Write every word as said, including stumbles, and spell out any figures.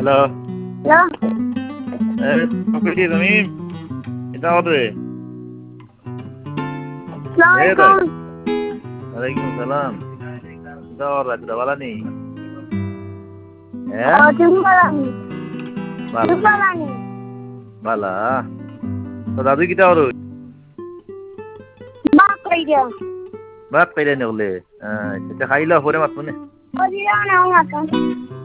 hello hello এ copy তুমি এটা হবে আসসালামু ওয়ালাইকুম সালাম দাওয়ার রাত দাওয়ালা নেই হ্যাঁ আলাইকুম বালানি ভালো বালানি ভালো তো দাদু কিটা ওর বা কইরা ভাত খাইলে নগলে আচ্ছা খাইলা পরে মাত মনে ওদিরা না মাথা